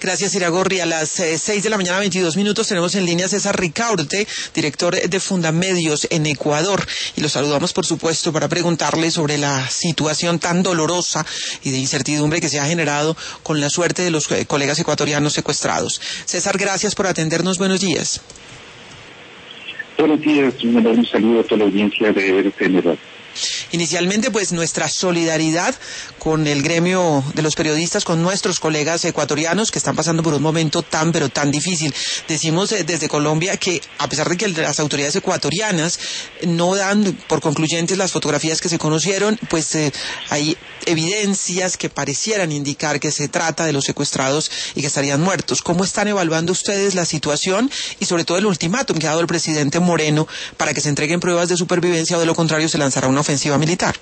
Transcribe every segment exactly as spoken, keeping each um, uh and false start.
Gracias, Iragorri. A las eh, seis de la mañana, veintidós minutos, tenemos en línea a César Ricaurte, director de Fundamedios en Ecuador, y lo saludamos, por supuesto, para preguntarle sobre la situación tan dolorosa y de incertidumbre que se ha generado con la suerte de los eh, colegas ecuatorianos secuestrados. César, gracias por atendernos. Buenos días. Buenos días, un enorme saludo a toda la audiencia de R T N Radio. Inicialmente, pues, nuestra solidaridad con el gremio de los periodistas, con nuestros colegas ecuatorianos que están pasando por un momento tan, pero tan difícil. Decimos eh, desde Colombia que, a pesar de que las autoridades ecuatorianas no dan por concluyentes las fotografías que se conocieron, pues eh, hay evidencias que parecieran indicar que se trata de los secuestrados y que estarían muertos. ¿Cómo están evaluando ustedes la situación y sobre todo el ultimátum que ha dado el presidente Moreno para que se entreguen pruebas de supervivencia o de lo contrario se lanzará una ofensiva militar?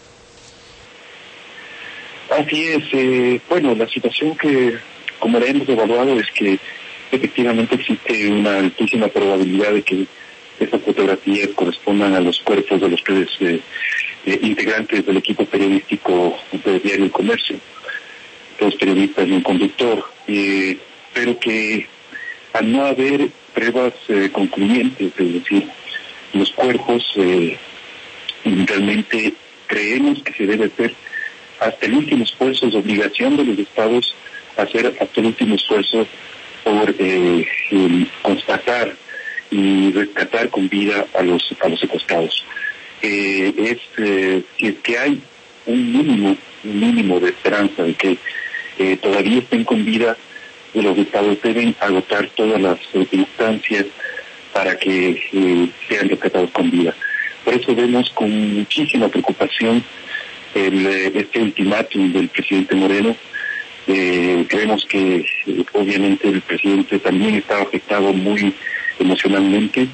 Así es. Eh, bueno, la situación que, como la hemos evaluado, es que efectivamente existe una altísima probabilidad de que esas fotografías correspondan a los cuerpos de los tres eh, eh, integrantes del equipo periodístico del diario El Comercio, dos periodistas y un conductor, eh, pero que al no haber pruebas eh, concluyentes, es decir, los cuerpos, eh, realmente creemos que se debe hacer hasta el último esfuerzo, es obligación de los estados hacer hasta el último esfuerzo por eh, constatar y rescatar con vida a los a los secuestrados. Eh, es eh, si es que hay un mínimo, un mínimo de esperanza de que eh, todavía estén con vida, los estados deben agotar todas las circunstancias para que eh, sean rescatados con vida. Por eso vemos con muchísima preocupación el, este ultimátum del presidente Moreno. Eh, creemos que eh, obviamente el presidente también estaba afectado muy emocionalmente.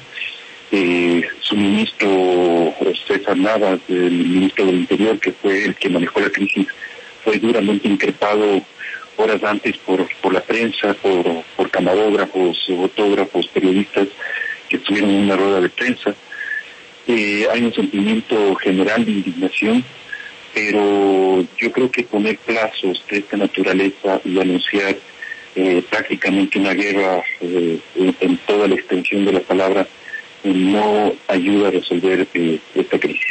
Eh, su ministro César Navas, el ministro del Interior, que fue el que manejó la crisis, fue duramente increpado horas antes por, por la prensa, por, por camarógrafos, fotógrafos, periodistas que estuvieron en una rueda de prensa. Eh, hay un sentimiento general de indignación, pero yo creo que poner plazos de esta naturaleza y anunciar eh, prácticamente una guerra eh, en toda la extensión de la palabra eh, no ayuda a resolver eh, esta crisis.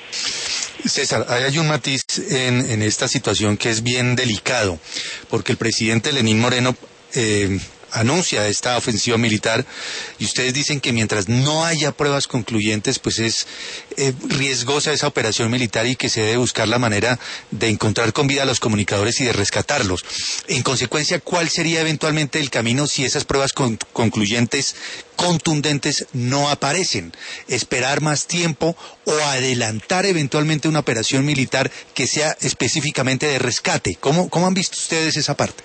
César, hay un matiz en, en esta situación que es bien delicado, porque el presidente Lenín Moreno eh, anuncia esta ofensiva militar y ustedes dicen que mientras no haya pruebas concluyentes, pues es eh, riesgosa esa operación militar y que se debe buscar la manera de encontrar con vida a los comunicadores y de rescatarlos. En consecuencia, ¿cuál sería eventualmente el camino si esas pruebas con, concluyentes, contundentes, no aparecen? ¿Esperar más tiempo o adelantar eventualmente una operación militar que sea específicamente de rescate? ¿Cómo, cómo han visto ustedes esa parte?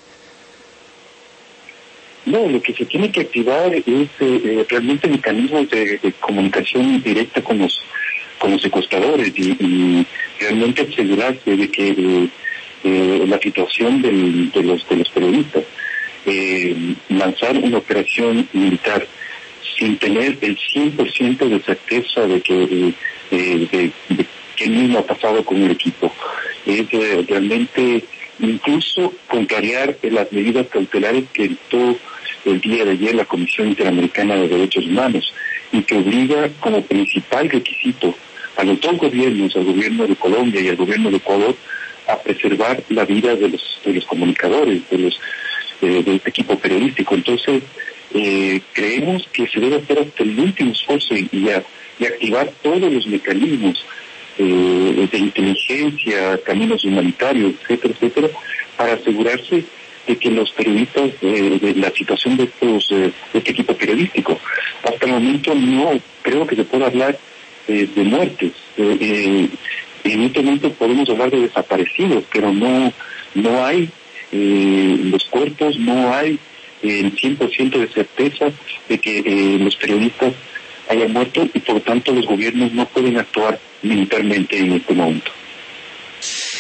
No, lo que se tiene que activar es eh, realmente mecanismos de, de comunicación directa con los con los secuestradores y, y realmente asegurarse de que eh, eh, la situación del, de los de los periodistas, eh, lanzar una operación militar sin tener el cien por ciento de certeza de que eh, de, de, de qué mismo ha pasado con el equipo, es eh, realmente incluso contrariar las medidas cautelares que dictó el día de ayer la Comisión Interamericana de Derechos Humanos y que obliga como principal requisito a los dos gobiernos, al gobierno de Colombia y al gobierno de Ecuador, a preservar la vida de los de los comunicadores, de los eh, de este equipo periodístico. Entonces, eh, creemos que se debe hacer hasta el último esfuerzo y, y, a, y activar todos los mecanismos eh, de inteligencia, caminos humanitarios, etcétera, etcétera, para asegurarse de que los periodistas, eh, de la situación de, estos, eh, de este equipo periodístico, hasta el momento no creo que se pueda hablar eh, de muertes. Eh, eh, en este momento podemos hablar de desaparecidos, pero no no hay eh, los cuerpos, no hay eh, el cien por ciento de certeza de que eh, los periodistas hayan muerto y por lo tanto los gobiernos no pueden actuar militarmente en este momento.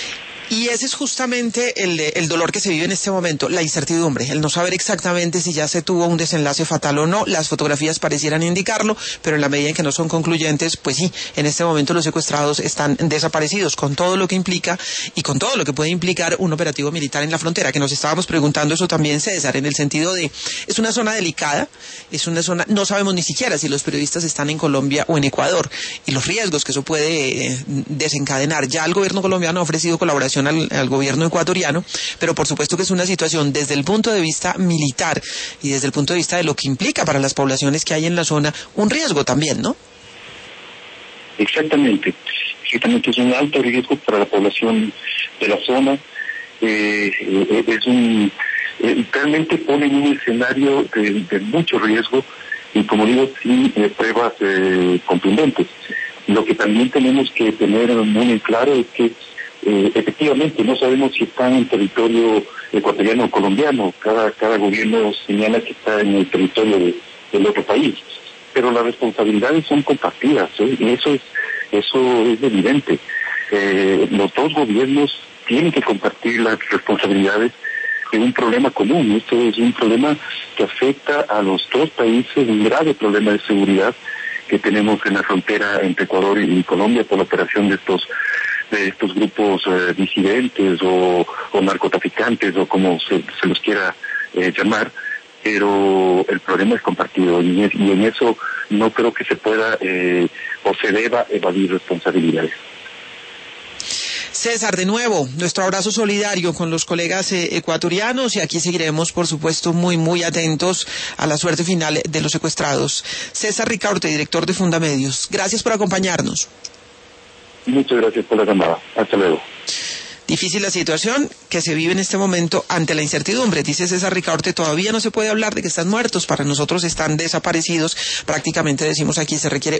Y ese es justamente el, el dolor que se vive en este momento, la incertidumbre, el no saber exactamente si ya se tuvo un desenlace fatal o no. Las fotografías parecieran indicarlo, pero en la medida en que no son concluyentes, pues sí, en este momento los secuestrados están desaparecidos, con todo lo que implica y con todo lo que puede implicar un operativo militar en la frontera, que nos estábamos preguntando eso también, César, en el sentido de, es una zona delicada, es una zona, no sabemos ni siquiera si los periodistas están en Colombia o en Ecuador, y los riesgos que eso puede eh, desencadenar. Ya el gobierno colombiano ha ofrecido colaboración Al, al gobierno ecuatoriano, pero por supuesto que es una situación desde el punto de vista militar y desde el punto de vista de lo que implica para las poblaciones que hay en la zona, un riesgo también, ¿no? Exactamente, exactamente, es un alto riesgo para la población de la zona, eh, eh, es un, eh, realmente pone en un escenario de, de mucho riesgo y, como digo, sin eh, pruebas eh, contundentes. Lo que también tenemos que tener muy claro es que Eh, efectivamente, no sabemos si está en el territorio ecuatoriano o colombiano. Cada, cada gobierno señala que está en el territorio de, del otro país. Pero las responsabilidades son compartidas, ¿eh? Y eso es, eso es evidente. Eh, los dos gobiernos tienen que compartir las responsabilidades de un problema común. Esto es un problema que afecta a los dos países, un grave problema de seguridad que tenemos en la frontera entre Ecuador y Colombia por la operación de estos de estos grupos eh, disidentes o, o narcotraficantes o como se, se los quiera eh, llamar, pero el problema es compartido y, y en eso no creo que se pueda eh, o se deba evadir responsabilidades. César, de nuevo, nuestro abrazo solidario con los colegas eh, ecuatorianos, y aquí seguiremos, por supuesto, muy, muy atentos a la suerte final de los secuestrados. César Ricaurte, director de Fundamedios, gracias por acompañarnos. Muchas gracias por la llamada. Hasta luego. Difícil la situación que se vive en este momento ante la incertidumbre. Dice César Ricaurte, todavía no se puede hablar de que están muertos, para nosotros están desaparecidos. Prácticamente decimos aquí se requiere